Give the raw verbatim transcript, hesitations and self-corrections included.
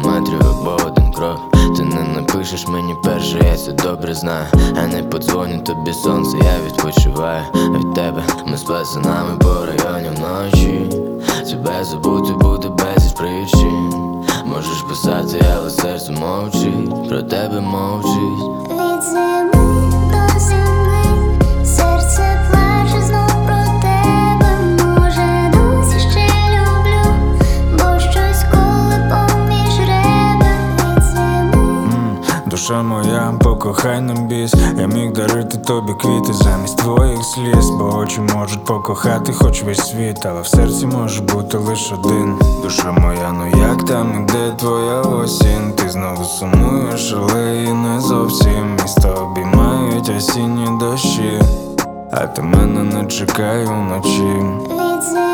кілометрів або один крок. Ти не напишеш мені перше, я це добре знаю. Я не подзвоню тобі сонце, я відпочиваю від тебе. Ми з пацанами по районі вночі. Тебе забути буде безліч причин. Можеш писати, але серце мовчить, про тебе мовчить. Від зими до зими серце плаче знов про тебе. Може, досі ще люблю, бо щось коли поміж ребер. Від зими Душа моя, покохай на біс. Я міг дарити тобі квіти замість твоїх сліз, бо очі можуть покохати хоч весь світ, але в серці може бути лише один. Душа моя, ну як там, і де твоя осінь? Ти знову сумуєш, але і не зовсім. Міста обіймають осінні дощі, а ти мене не чекай уночі. від зими